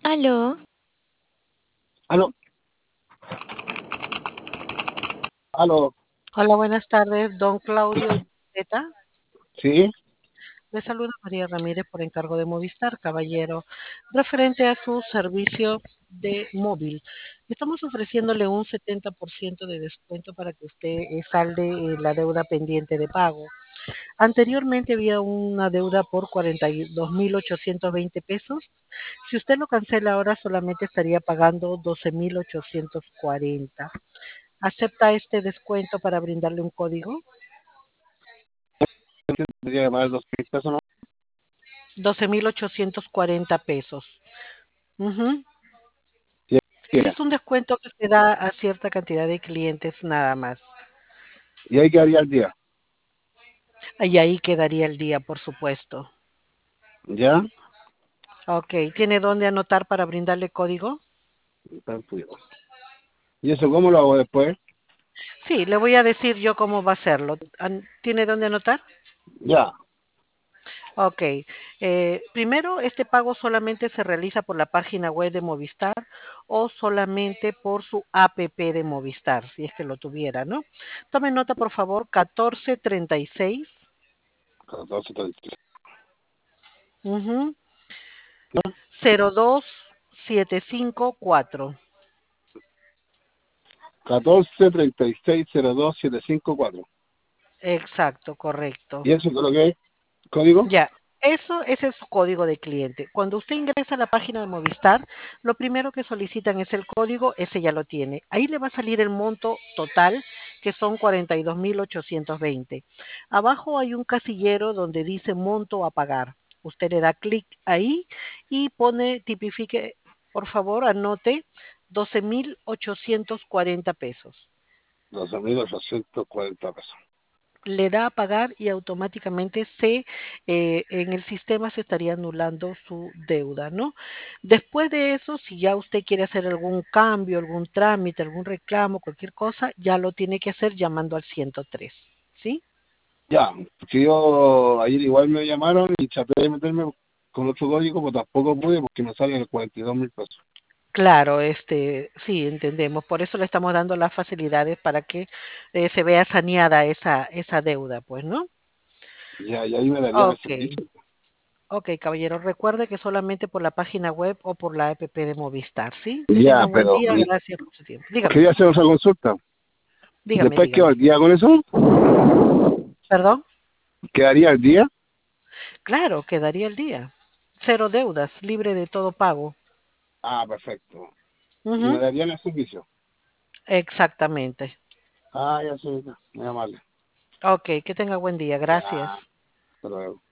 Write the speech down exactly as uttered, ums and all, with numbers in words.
Aló, Aló, aló, Hola, buenas tardes, don Claudio Zeta. sí, Le saluda María Ramírez por encargo de Movistar, caballero, referente a su servicio de móvil. Estamos ofreciéndole un setenta por ciento de descuento para que usted eh, salde eh, la deuda pendiente de pago. Anteriormente había una deuda por cuarenta y dos mil ochocientos veinte pesos. Si usted lo cancela ahora, solamente estaría pagando doce mil ochocientos cuarenta. ¿Acepta este descuento para brindarle un código? tendría que pagar dos mil pesos, ¿no? doce mil ochocientos cuarenta pesos. Ujú. Sí, Ese llega. es un descuento que se da a cierta cantidad de clientes nada más. Y ahí quedaría el día, Y ahí quedaría el día, por supuesto. ¿ya? Ok, ¿tiene dónde anotar para brindarle código? Tan frío. ¿Y eso cómo lo hago después? Sí, le voy a decir yo cómo va a hacerlo. An- ¿Tiene dónde anotar? Ya, Ok. Eh, primero, este pago solamente se realiza por la página web de Movistar o solamente por su app de Movistar, si es que lo tuviera, ¿no? Tome nota, por favor, catorce treinta y seis. catorce, treinta y tres. Ujú. ¿Ya? cero dos siete cinco cuatro. catorce, treinta y seis, cero dos, siete cinco cuatro. Exacto, correcto. ¿Y eso es lo que es? ¿Código? Ya, eso, ese es su código de cliente. Cuando usted ingresa a la página de Movistar, lo primero que solicitan es el código, ese ya lo tiene. Ahí le va a salir el monto total, que son cuarenta y dos mil ochocientos veinte. Abajo hay un casillero donde dice monto a pagar. Usted le da clic ahí y pone, tipifique, por favor, anote doce mil ochocientos cuarenta pesos. doce mil ochocientos cuarenta pesos. Le da a pagar y automáticamente se eh, en el sistema se estaría anulando su deuda, ¿no? Después de eso, si ya usted quiere hacer algún cambio, algún trámite, algún reclamo, cualquier cosa, ya lo tiene que hacer llamando al ciento tres, ¿sí? Ya, porque yo ayer igual me llamaron y traté de meterme con otro código, pero tampoco pude porque me salen cuarenta y dos mil pesos. Claro, este, sí, entendemos. Por eso le estamos dando las facilidades para que eh, se vea saneada esa, esa deuda, pues, ¿no? Ya, y ahí me darían el Ok, servicio. ok, caballero. Recuerde que solamente por la página web o por la app de Movistar, ¿sí? Que tenga Ya, un buen pero día. y- Gracias por su tiempo. Dígame, quería hacer otra consulta. dígame, Después quedo dígame. al día con eso, ¿Perdón? quedaría al día. Claro, quedaría el día. Cero deudas, libre de todo pago. Ah, perfecto. Y me Ujú. darían el servicio. Exactamente. Ah, ya sé, muy amable. Ok, que tenga buen día. Ya, Gracias. hasta luego.